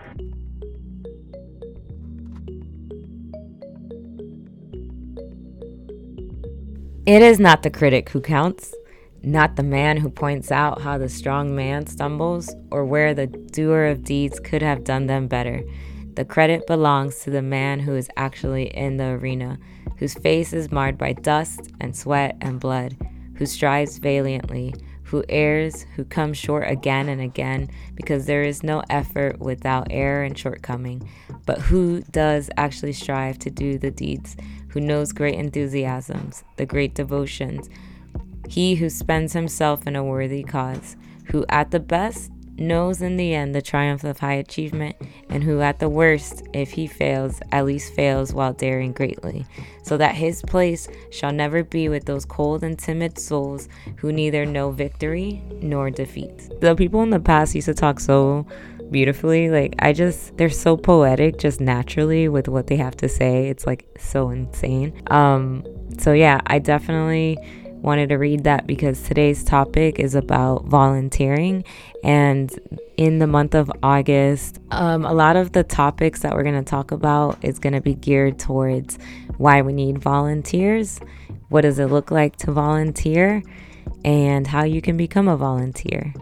It is not the critic who counts, not the man who points out how the strong man stumbles or where the doer of deeds could have done them better. The credit belongs to the man who is actually in the arena, whose face is marred by dust and sweat and blood, who strives valiantly, who errs, who comes short again and again, because there is no effort without error and shortcoming, but who does actually strive to do the deeds, who knows great enthusiasms, the great devotions, he who spends himself in a worthy cause, who at the best knows in the end the triumph of high achievement, and who at the worst, if he fails, at least fails while daring greatly, so that his place shall never be with those cold and timid souls who neither know victory nor defeat. The people in the past used to talk so beautifully, they're so poetic just naturally with what they have to say. It's like so insane. So yeah, I definitely wanted to read that because today's topic is about volunteering, and in the month of August, a lot of the topics that we're going to talk about is going to be geared towards why we need volunteers, what does it look like to volunteer, and how you can become a volunteer.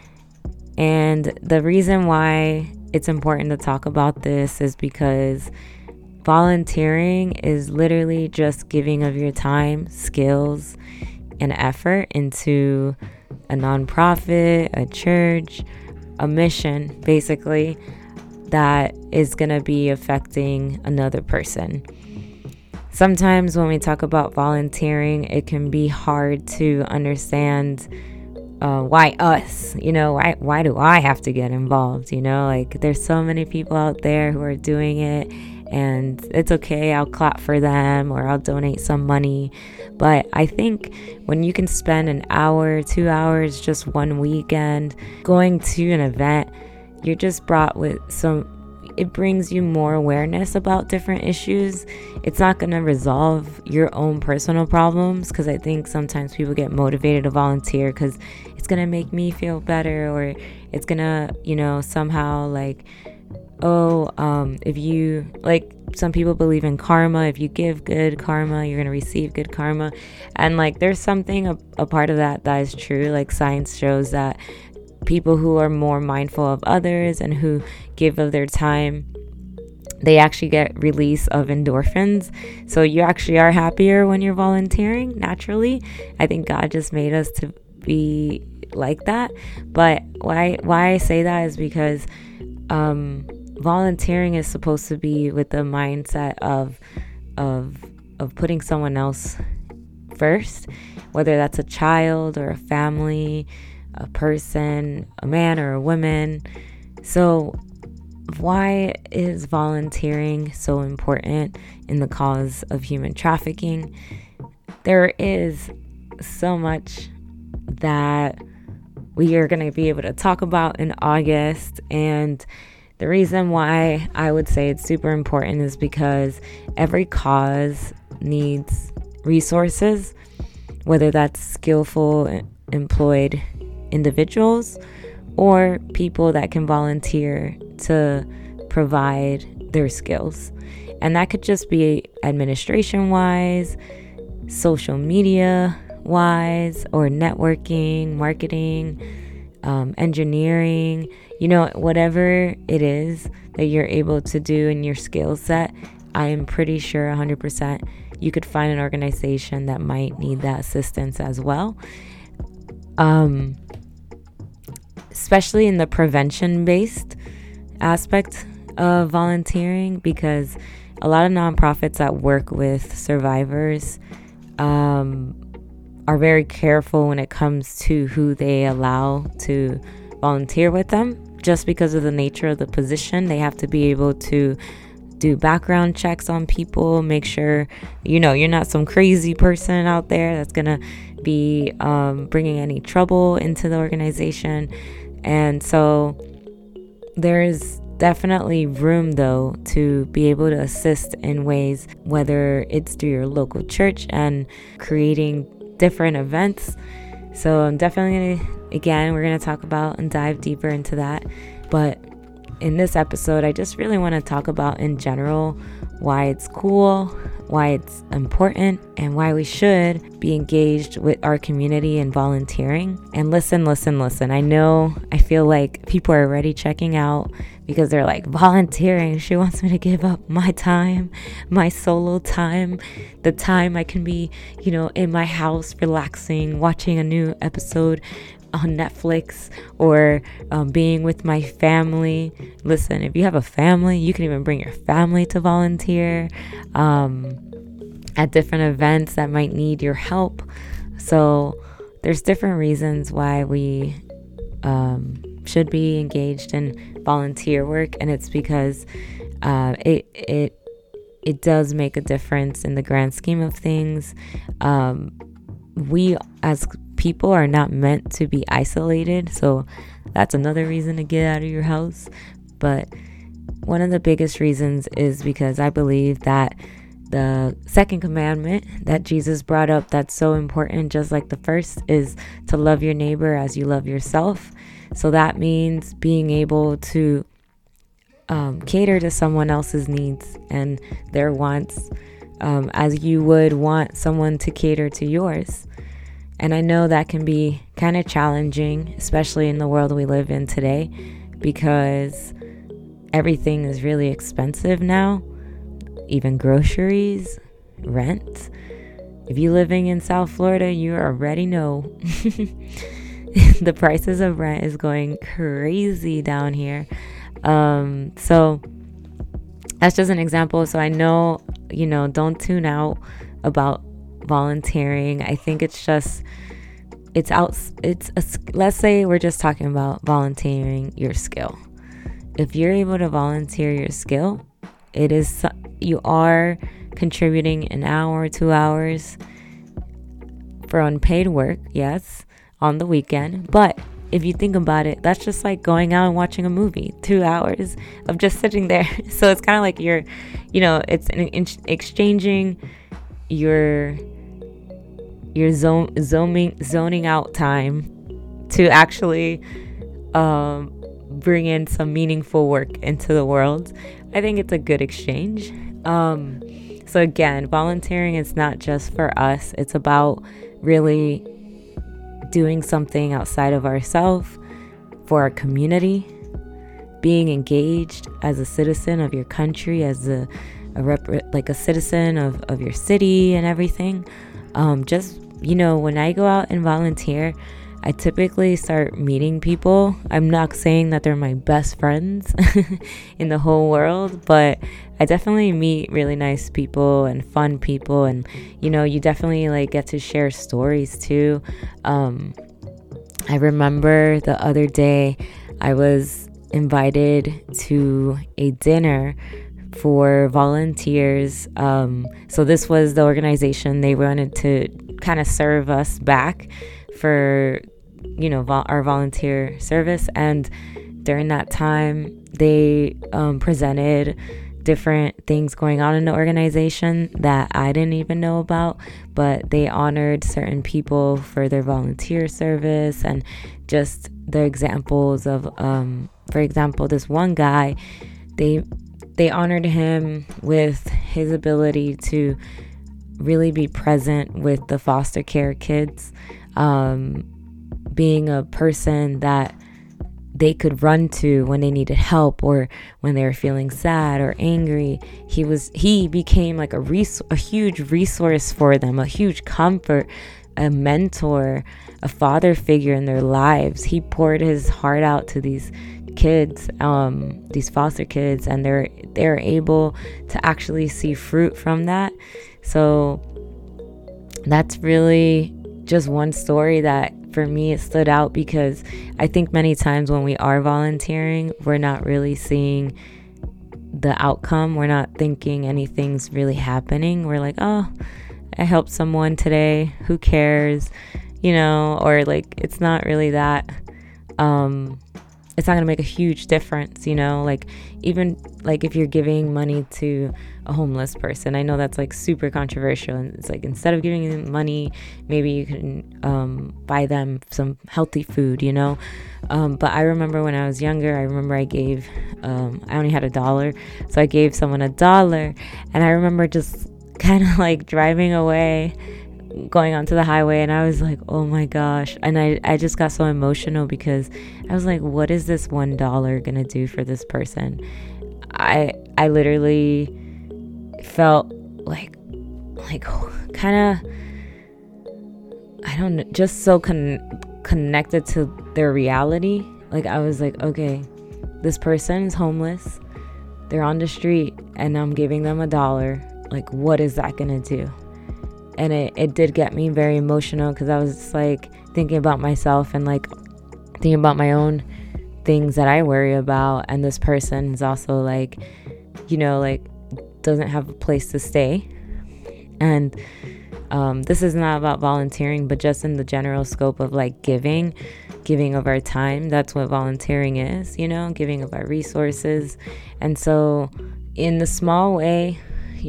And the reason why it's important to talk about this is because volunteering is literally just giving of your time, skills, and effort into a nonprofit, a church, a mission, basically, that is going to be affecting another person. Sometimes when we talk about volunteering, it can be hard to understand why us, why do I have to get involved? There's so many people out there who are doing it, and it's okay, I'll clap for them or I'll donate some money. But I think when you can spend an hour, 2 hours, just one weekend going to an event, you're just brought with it brings you more awareness about different issues. It's not going to resolve your own personal problems, because I think sometimes people get motivated to volunteer because it's going to make me feel better, or it's going to, somehow if you, some people believe in karma. If you give good karma, you're going to receive good karma. And there's something, a part of that is true. Science shows that people who are more mindful of others and who give of their time, they actually get release of endorphins. So you actually are happier when you're volunteering naturally. I think God just made us to be like that. But why I say that is because volunteering is supposed to be with the mindset of putting someone else first, whether that's a child or a family, a person, a man or a woman. So why is volunteering so important in the cause of human trafficking? There is so much that we are going to be able to talk about in August, and the reason why I would say it's super important is because every cause needs resources, whether that's skillful, employed individuals or people that can volunteer to provide their skills. And that could just be administration wise, social media wise, or networking, marketing, engineering, whatever it is that you're able to do in your skill set. I am pretty sure 100% you could find an organization that might need that assistance as well. Especially in the prevention-based aspect of volunteering, because a lot of nonprofits that work with survivors are very careful when it comes to who they allow to volunteer with them. Just because of the nature of the position, they have to be able to do background checks on people, make sure, you're not some crazy person out there that's going to be bringing any trouble into the organization. And so there's definitely room, though, to be able to assist in ways, whether it's through your local church and creating different events. So I'm definitely we're going to talk about and dive deeper into that. But in this episode, I just really want to talk about in general why it's cool, why it's important, and why we should be engaged with our community and volunteering. And listen. I feel like people are already checking out because they're like, volunteering, she wants me to give up my time, my solo time, the time I can be, in my house relaxing, watching a new episode on Netflix, or being with my family. Listen, if you have a family, you can even bring your family to volunteer at different events that might need your help. So there's different reasons why we should be engaged in volunteer work, and it's because it does make a difference in the grand scheme of things. We as people are not meant to be isolated, so that's another reason to get out of your house. But one of the biggest reasons is because I believe that the second commandment that Jesus brought up, that's so important, just like the first, is to love your neighbor as you love yourself. So that means being able to cater to someone else's needs and their wants as you would want someone to cater to yours. And I know that can be kind of challenging, especially in the world we live in today, because everything is really expensive now, even groceries, rent. If you're living in South Florida, you already know the prices of rent is going crazy down here. So that's just an example. So I know, don't tune out about volunteering. I think let's say we're just talking about volunteering your skill. If you're able to volunteer your skill, you are contributing an hour or 2 hours for unpaid work, yes, on the weekend. But if you think about it, that's just like going out and watching a movie, 2 hours of just sitting there. So it's kind of like it's exchanging your zoning out time to actually bring in some meaningful work into the world. I think it's a good exchange. So again, volunteering is not just for us. It's about really doing something outside of ourselves for our community, being engaged as a citizen of your country, as a citizen of your city and everything. When I go out and volunteer, I typically start meeting people. I'm not saying that they're my best friends in the whole world, but I definitely meet really nice people and fun people, and you definitely get to share stories too. I remember the other day I was invited to a dinner for volunteers. So this was the organization. They wanted to kind of serve us back for our volunteer service, and during that time they presented different things going on in the organization that I didn't even know about, but they honored certain people for their volunteer service, and just the examples of for example, this one guy, they honored him with his ability to really be present with the foster care kids, being a person that they could run to when they needed help or when they were feeling sad or angry. He became like a huge resource for them, a huge comfort, a mentor, a father figure in their lives. He poured his heart out to these kids, these foster kids, and they're able to actually see fruit from that. So that's really just one story that for me it stood out, because I think many times when we are volunteering, we're not really seeing the outcome. We're not thinking anything's really happening. We're like, oh, I helped someone today, who cares, or it's not really that. it's not going to make a huge difference, like even like if you're giving money to a homeless person. I know that's like super controversial, and it's like instead of giving them money, maybe you can buy them some healthy food, but I remember when I was younger, I gave I only had $1, so I gave someone $1, and I remember just kind of like driving away, going onto the highway, and I was like, oh my gosh. And I just got so emotional because I was like, what is this $1 gonna do for this person? I literally felt like kind of, I don't know, just so connected to their reality. Like I was like, okay, this person is homeless, they're on the street, and I'm giving them $1. Like, what is that gonna do? And it did get me very emotional, because I was like thinking about myself and like thinking about my own things that I worry about. And this person is also like, like doesn't have a place to stay. And this is not about volunteering, but just in the general scope of like giving of our time. That's what volunteering is, giving of our resources. And so in the small way,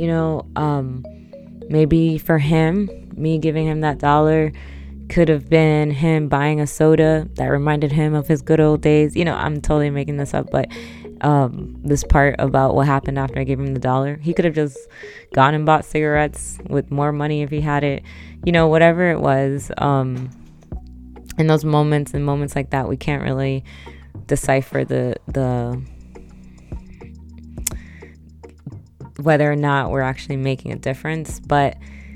maybe for him, me giving him that $1 could have been him buying a soda that reminded him of his good old days. I'm totally making this up, but this part about what happened after I gave him the $1, he could have just gone and bought cigarettes with more money if he had it, whatever it was. In those moments and moments like that, we can't really decipher the whether or not we're actually making a difference. But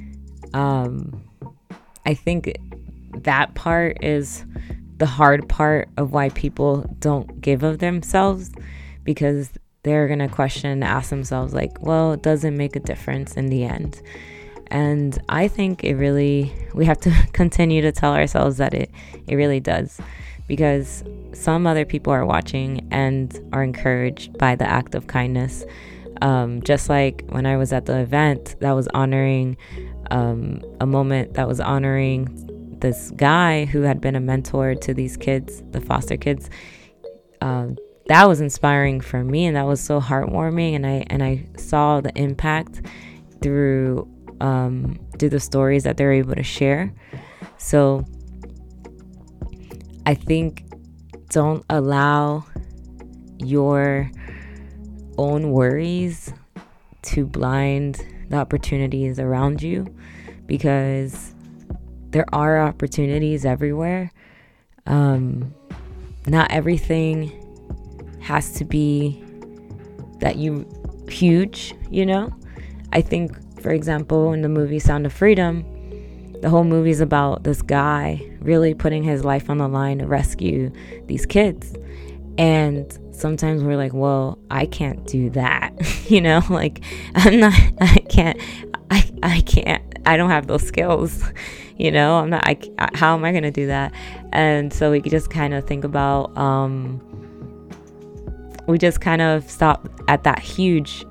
I think that part is the hard part of why people don't give of themselves, because they're going to question and ask themselves like, well, it doesn't make a difference in the end. And I think we have to continue to tell ourselves that it really does, because some other people are watching and are encouraged by the act of kindness. Just like when I was at the event that was honoring a moment that was honoring this guy who had been a mentor to these kids, the foster kids. That was inspiring for me, and that was so heartwarming. And I saw the impact through the stories that they're able to share. So I think don't allow your own worries to blind the opportunities around you, because there are opportunities everywhere. Not everything has to be that you huge, I think, for example, in the movie Sound of Freedom, the whole movie is about this guy really putting his life on the line to rescue these kids. And sometimes we're like, well, I can't do that. Like I don't have those skills. How am I going to do that? And so we just kind of think about, we just kind of stop at that huge,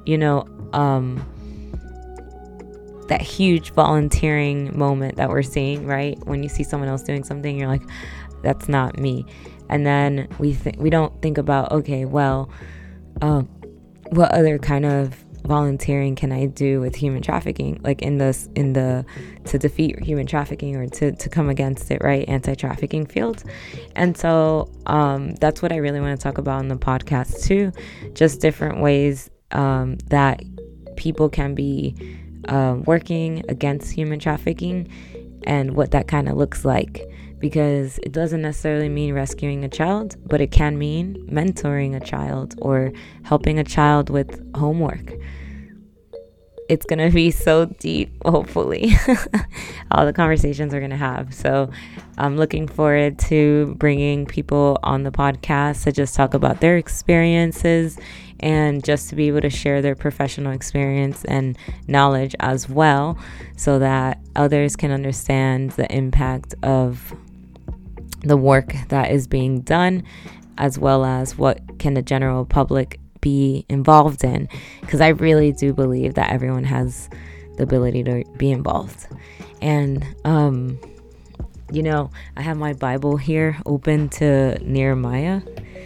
that huge volunteering moment that we're seeing, right? When you see someone else doing something, you're like, that's not me. And then we don't think about, okay, well, what other kind of volunteering can I do with human trafficking, like to defeat human trafficking, or to come against it, right? Anti-trafficking field. And so that's what I really want to talk about in the podcast too, just different ways that people can be working against human trafficking, and what that kind of looks like. Because it doesn't necessarily mean rescuing a child, but it can mean mentoring a child or helping a child with homework. It's going to be so deep, hopefully, all the conversations we're going to have. So I'm looking forward to bringing people on the podcast to just talk about their experiences, and just to be able to share their professional experience and knowledge as well, so that others can understand the impact of the work that is being done, as well as what can the general public be involved in, because I really do believe that everyone has the ability to be involved. And I have my Bible here open to Nehemiah,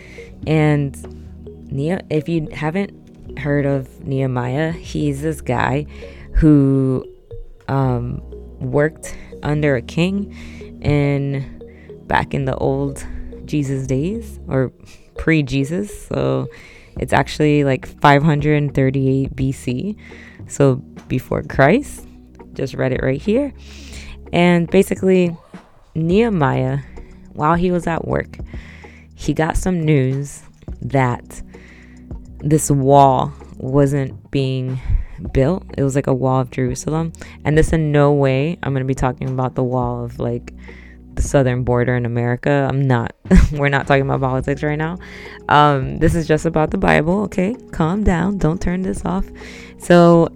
And if you haven't heard of Nehemiah, he's this guy who worked under a king back in the old Jesus days, or pre-Jesus. So it's actually like 538 BC, so before Christ. Just read it right here. And basically, Nehemiah, while he was at work, he got some news that this wall wasn't being built. It was like a wall of Jerusalem. And this in no way, I'm going to be talking about the wall of like the southern border in America. We're not talking about politics right now. This is just about the Bible. Okay, calm down. Don't turn this off. So,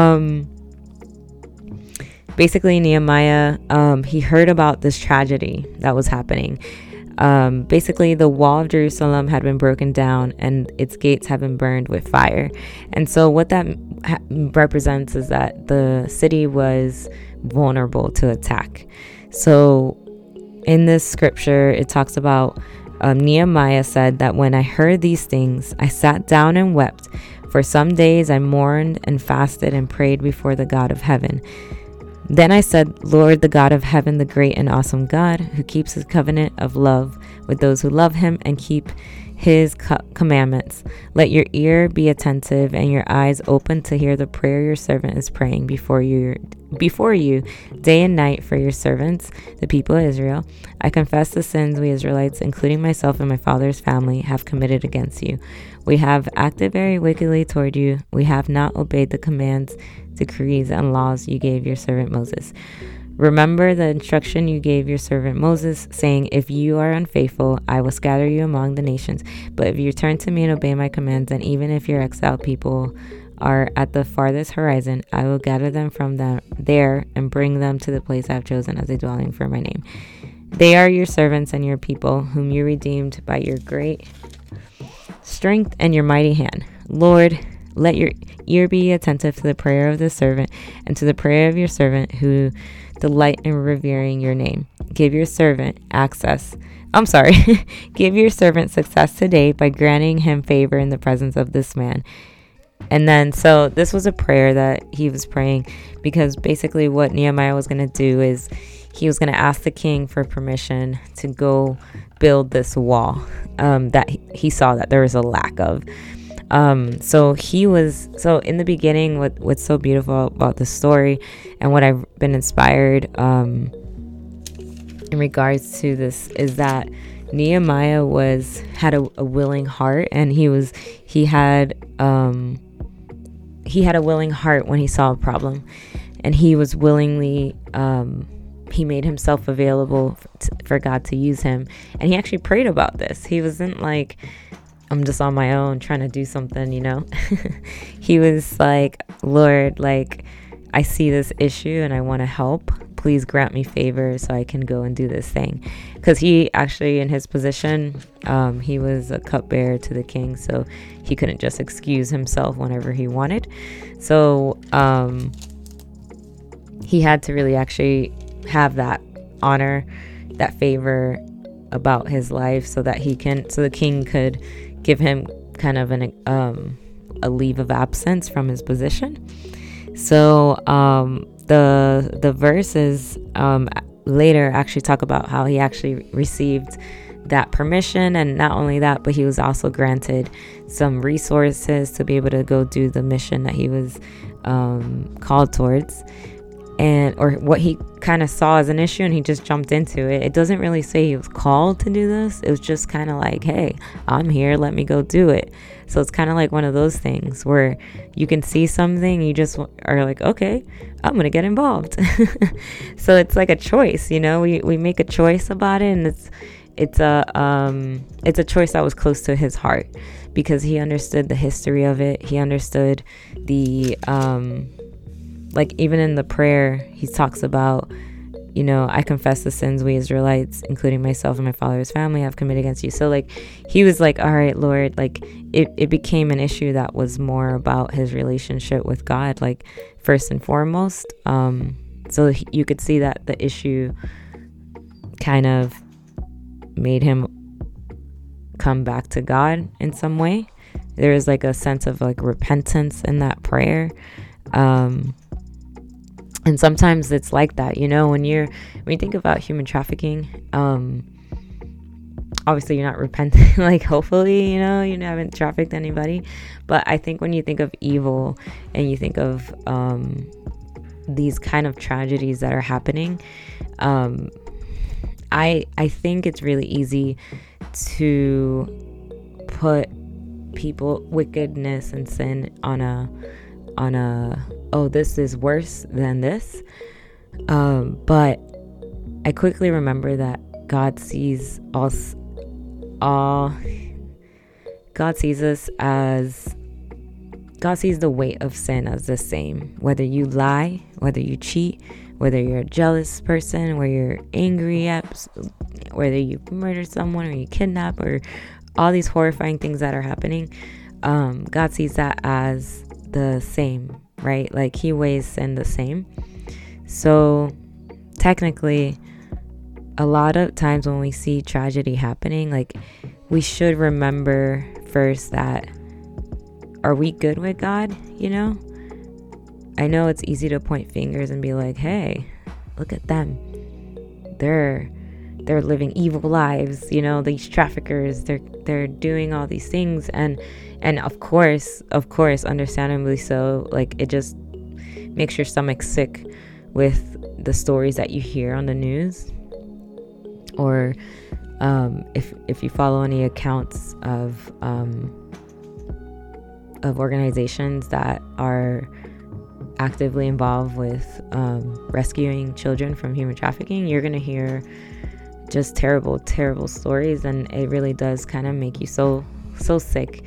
basically Nehemiah, he heard about this tragedy that was happening. Basically the wall of Jerusalem had been broken down and its gates had been burned with fire. And so what that represents is that the city was vulnerable to attack. So in this scripture, it talks about Nehemiah said that when I heard these things, I sat down and wept. For some days I mourned and fasted and prayed before the God of heaven. Then I said, Lord, the God of heaven, the great and awesome God, who keeps his covenant of love with those who love him and keep his commandments, let your ear be attentive and your eyes open to hear the prayer your servant is praying before you day and night for your servants, the people of Israel. I confess the sins we Israelites, including myself and my father's family, have committed against you. We have acted very wickedly toward you. We have not obeyed the commands, decrees, and laws you gave your servant Moses. Remember the instruction you gave your servant Moses, saying, if you are unfaithful, I will scatter you among the nations. But if you turn to me and obey my commands, and even if your exiled people are at the farthest horizon, I will gather them from there and bring them to the place I have chosen as a dwelling for my name. They are your servants and your people, whom you redeemed by your great strength and your mighty hand. Lord, let your ear be attentive to the prayer of the servant and to the prayer of your servant who delight in revering your name. Give your servant Give your servant success today by granting him favor in the presence of this man. And then, so this was a prayer that he was praying, because basically what Nehemiah was going to do is he was going to ask the king for permission to go build this wall that he saw that there was a lack of. So in the beginning, what's so beautiful about the story and what I've been inspired in regards to this is that Nehemiah had a willing heart, and he had a willing heart when he saw a problem, and he was willingly he made himself available for God to use him. And he actually prayed about this. He wasn't like, I'm just on my own trying to do something, He was like, Lord, like, I see this issue and I want to help. Please grant me favor so I can go and do this thing. Because he actually, in his position, he was a cupbearer to the king, so he couldn't just excuse himself whenever he wanted. So he had to really actually have that honor, that favor about his life, so the king could give him kind of a leave of absence from his position. So the verses later actually talk about how he actually received that permission, and not only that, but he was also granted some resources to be able to go do the mission that he was called towards, or what he kind of saw as an issue, and he just jumped into it. It doesn't really say he was called to do this. It was just kind of like, hey, I'm here, let me go do it. So it's kind of like one of those things where you can see something, you just are like, okay, I'm gonna get involved. So it's like a choice, we make a choice about it, and it's a choice that was close to his heart, because he understood the history of it. He understood the like, even in the prayer, he talks about, I confess the sins we Israelites, including myself and my father's family, have committed against you. So like, he was like, all right, Lord, like it became an issue that was more about his relationship with God, like first and foremost. So you could see that the issue kind of made him come back to God in some way. There is like a sense of like repentance in that prayer. And sometimes it's like that, when you think about human trafficking, obviously you're not repenting, like hopefully, you haven't trafficked anybody. But I think when you think of evil and you think of these kind of tragedies that are happening, I think it's really easy to put people, wickedness and sin on a oh, this is worse than this. But I quickly remember that God sees us all. God sees us as, God sees the weight of sin as the same. Whether you lie, whether you cheat, whether you're a jealous person, whether you're angry at, whether you murder someone or you kidnap, or all these horrifying things that are happening, God sees that as the same, right? Like he weighs sin the same. So technically, a lot of times when we see tragedy happening, like we should remember first that, are we good with God? I know it's easy to point fingers and be like, hey, look at them. They're living evil lives, these traffickers, they're doing all these things, and of course, understandably so, like it just makes your stomach sick with the stories that you hear on the news. Or if you follow any accounts of organizations that are actively involved with rescuing children from human trafficking, you're going to hear just terrible stories, and it really does kind of make you so sick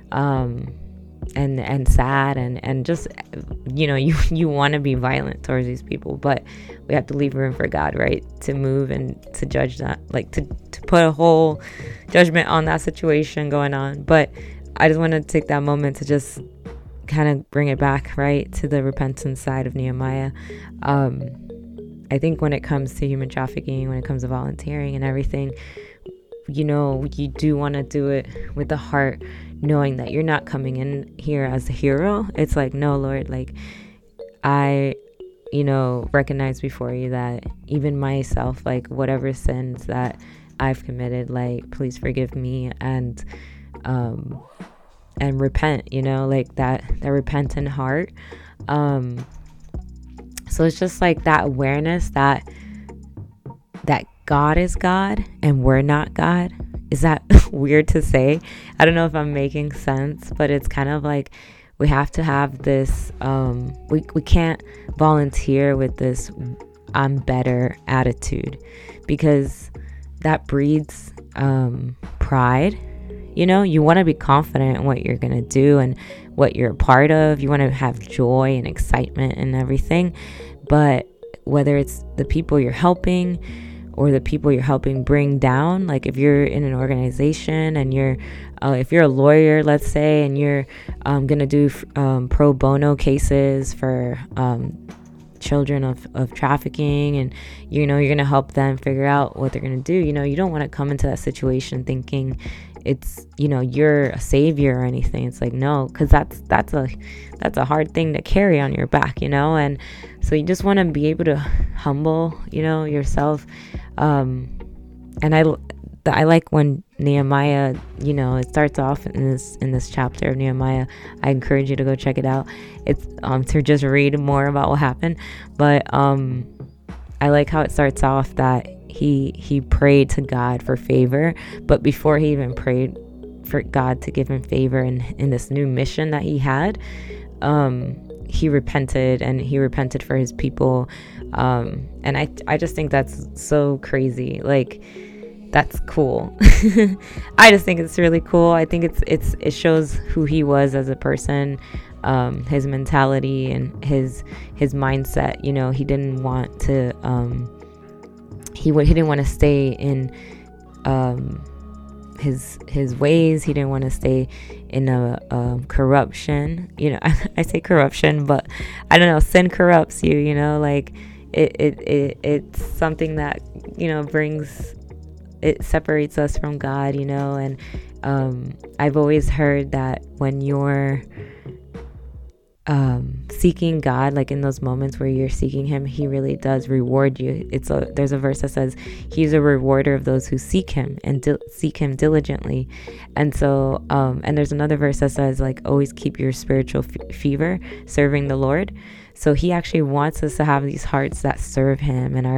and sad, and just you want to be violent towards these people, but we have to leave room for God, right, to move and to judge that, like to put a whole judgment on that situation going on. But I just want to take that moment to just kind of bring it back, right, to the repentance side of Nehemiah. I think when it comes to human trafficking, when it comes to volunteering and everything, you do want to do it with the heart, knowing that you're not coming in here as a hero. It's like, no, Lord, like I, recognize before you that even myself, like whatever sins that I've committed, like please forgive me, and repent, like that repentant heart. So it's just like that awareness that God is God and we're not God. Is that weird to say? I don't know if I'm making sense, but it's kind of like we have to have this, we can't volunteer with this I'm better attitude, because that breeds pride. You want to be confident in what you're going to do and what you're a part of. You want to have joy and excitement and everything. But whether it's the people you're helping or the people you're helping bring down, like if you're in an organization and you're, if you're a lawyer, let's say, and you're going to do pro bono cases for children of trafficking, and you're going to help them figure out what they're going to do, you don't want to come into that situation thinking it's you're a savior or anything. It's like, no, because that's a hard thing to carry on your back, and so you just want to be able to humble yourself. And I like when Nehemiah, it starts off in this chapter of Nehemiah. I encourage you to go check it out. It's to just read more about what happened, but I like how it starts off that he prayed to God for favor, but before he even prayed for God to give him favor in this new mission that he had, he repented, and he repented for his people, and I just think that's so crazy. Like, that's cool. I just think it's really cool. I think it shows who he was as a person, his mentality and his mindset. He didn't want to he didn't want to stay in his ways. He didn't want to stay in a corruption. I say corruption, but I don't know. Sin corrupts you. Like it's something that brings it separates us from God, and I've always heard that when you're seeking God, like in those moments where you're seeking him, he really does reward you. There's a verse that says he's a rewarder of those who seek him and seek him diligently. And so and there's another verse that says, like, always keep your spiritual fever serving the Lord. So he actually wants us to have these hearts that serve him and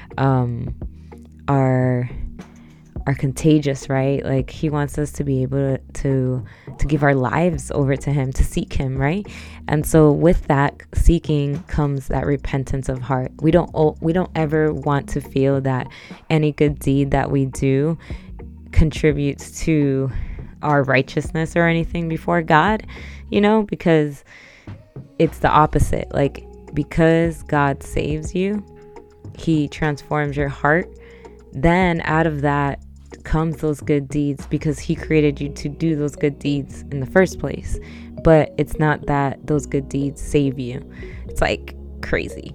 are contagious, right? Like, he wants us to be able to give our lives over to him, to seek him, right? And so with that seeking comes that repentance of heart. We don't ever want to feel that any good deed that we do contributes to our righteousness or anything before God, because it's the opposite. Like, because God saves you, he transforms your heart, then out of that comes those good deeds, because he created you to do those good deeds in the first place. But it's not that those good deeds save you. It's like crazy.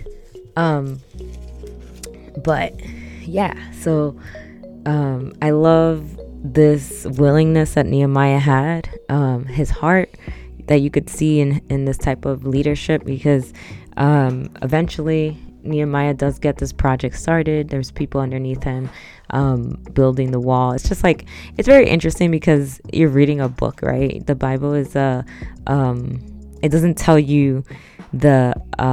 But yeah, so I love this willingness that Nehemiah had, his heart that you could see in this type of leadership, because eventually Nehemiah does get this project started. There's people underneath him building the wall. It's just like, it's very interesting because you're reading a book, right? The Bible is it doesn't tell you the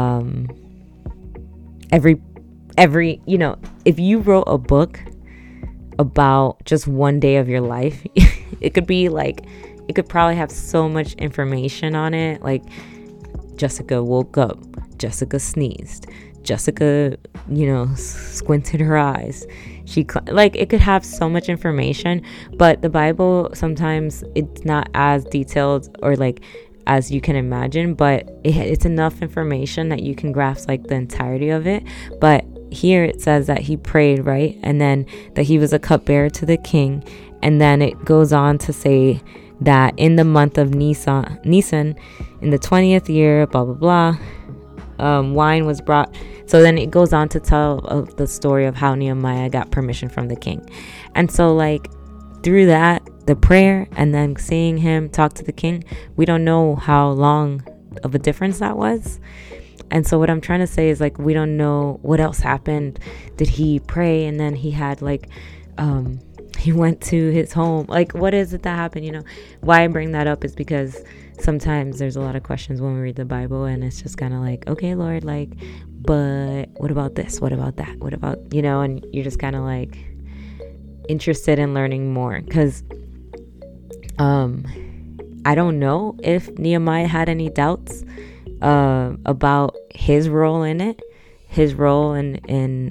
every if you wrote a book about just one day of your life, it could probably have so much information on it, like Jessica woke up, Jessica sneezed, Jessica, squinted her eyes. It could have so much information, but the Bible, sometimes it's not as detailed or like as you can imagine, but it's enough information that you can grasp like the entirety of it. But here it says that he prayed, right? And then that he was a cupbearer to the king. And then it goes on to say that in the month of Nisan, in the 20th year, blah, blah, blah, wine was brought. So then it goes on to tell the story of how Nehemiah got permission from the king. And so like through that, the prayer and then seeing him talk to the king, we don't know how long of a difference that was. And so what I'm trying to say is, like, we don't know what else happened. Did he pray and then he had like he went to his home? Like, what is it that happened? Why I bring that up is because sometimes there's a lot of questions when we read the Bible, and it's just kind of like, okay, Lord, like, but what about this? What about that? What about, and you're just kind of like interested in learning more, because I don't know if Nehemiah had any doubts about his role in it, his role in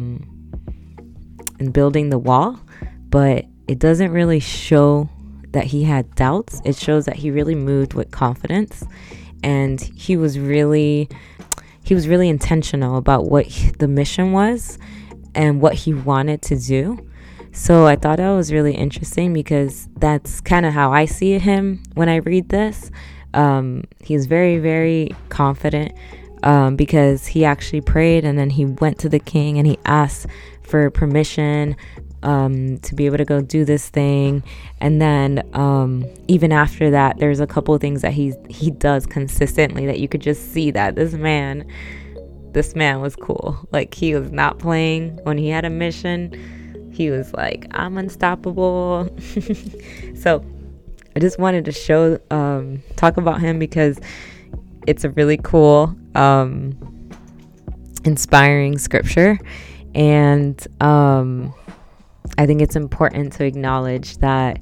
building the wall, but it doesn't really show that he had doubts. It shows that he really moved with confidence, and he was really intentional about what the mission was and what he wanted to do. So I thought that was really interesting, because that's kind of how I see him when I read this. He's very, very confident because he actually prayed, and then he went to the king and he asked for permission to be able to go do this thing. And then even after that, there's a couple of things that he does consistently that you could just see that this man was cool. Like, he was not playing when he had a mission. He was like, I'm unstoppable. So I just wanted to talk about him, because it's a really cool, inspiring scripture. And I think it's important to acknowledge that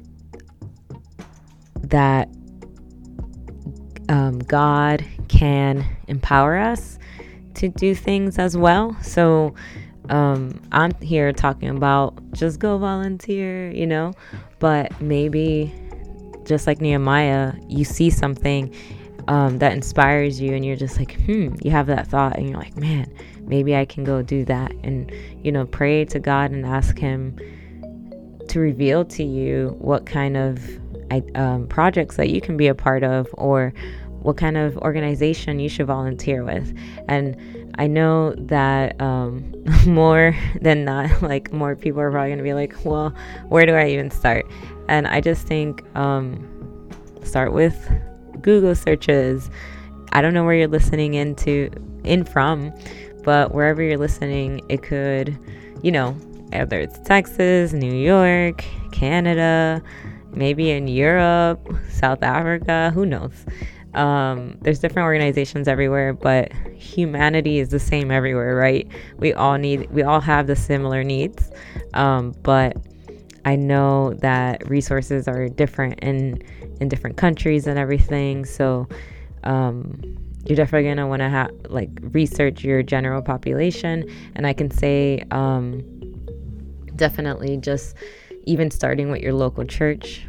God can empower us to do things as well. So I'm here talking about just go volunteer, but maybe just like Nehemiah, you see something that inspires you, and you're just like, you have that thought, and you're like, man, maybe I can go do that. And, pray to God and ask him to reveal to you what kind of projects that you can be a part of, or what kind of organization you should volunteer with. And I know that more than not, like, more people are probably going to be like, well, where do I even start? And I just think start with Google searches. I don't know where you're listening in from, but wherever you're listening, it could, whether it's Texas, New York, Canada, maybe in Europe, South Africa, who knows? There's different organizations everywhere, but humanity is the same everywhere, right? We all have the similar needs, but I know that resources are different in different countries and everything. So you're definitely gonna want to research your general population. And I can say definitely just even starting with your local church.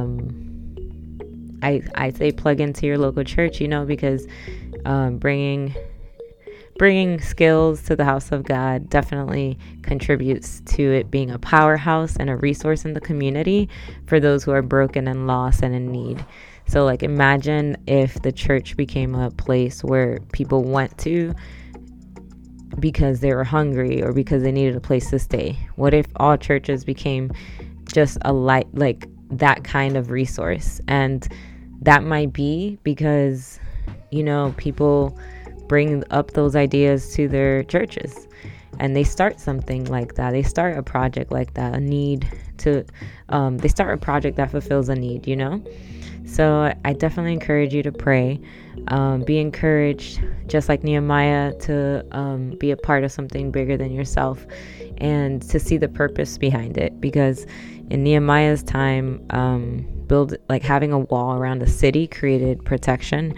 I say plug into your local church, because bringing skills to the house of God definitely contributes to it being a powerhouse and a resource in the community for those who are broken and lost and in need. So imagine if the church became a place where people went to because they were hungry or because they needed a place to stay. What if all churches became just that kind of resource? And that might be because, people bring up those ideas to their churches and they start something like that. They start a project like that, they start a project that fulfills a need, So I definitely encourage you to pray, be encouraged, just like Nehemiah, to be a part of something bigger than yourself and to see the purpose behind it. Because in Nehemiah's time, having a wall around the city created protection.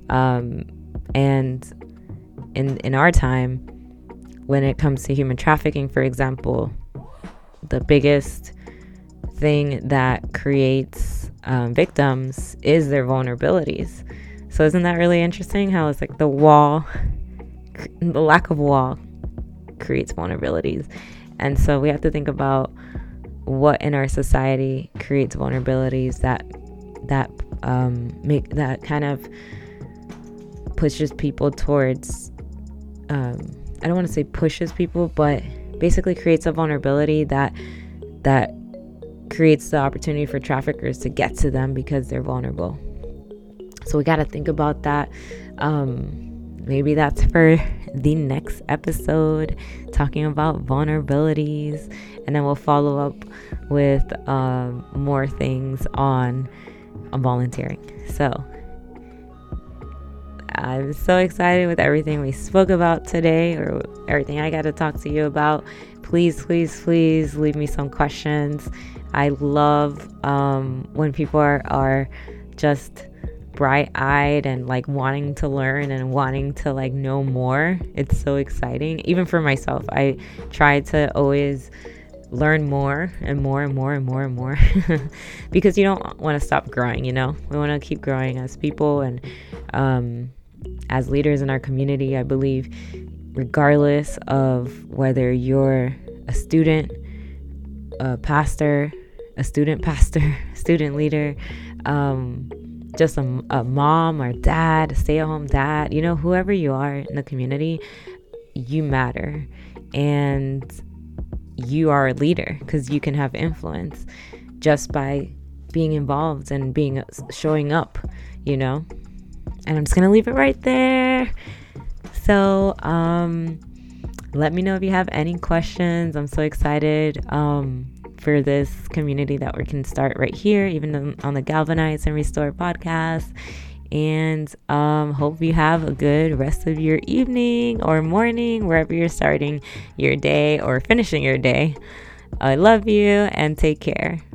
And in our time, when it comes to human trafficking, for example, the biggest thing that creates victims is their vulnerabilities. So isn't that really interesting how it's the lack of wall creates vulnerabilities? And so we have to think about what in our society creates vulnerabilities that kind of pushes people towards I don't want to say pushes people, but basically creates a vulnerability that creates the opportunity for traffickers to get to them because they're vulnerable. So we got to think about that. Maybe that's for the next episode, talking about vulnerabilities, and then we'll follow up with more things on volunteering. So I'm so excited with everything we spoke about today, or everything I got to talk to you about. Please leave me some questions. I love when people are just bright-eyed and wanting to learn and wanting to know more. It's so exciting. Even for myself, I try to always learn more and more and more and more and more because you don't want to stop growing. We want to keep growing as people and as leaders in our community. I believe regardless of whether you're a student, a pastor, a student pastor, student leader, just a mom or dad, a stay-at-home dad, whoever you are in the community, you matter. And you are a leader because you can have influence just by being involved and showing up, And I'm just going to leave it right there. So, let me know if you have any questions. I'm so excited for this community that we can start right here, even on the Galvanize and Restore podcast. And hope you have a good rest of your evening or morning, wherever you're starting your day or finishing your day. I love you and take care.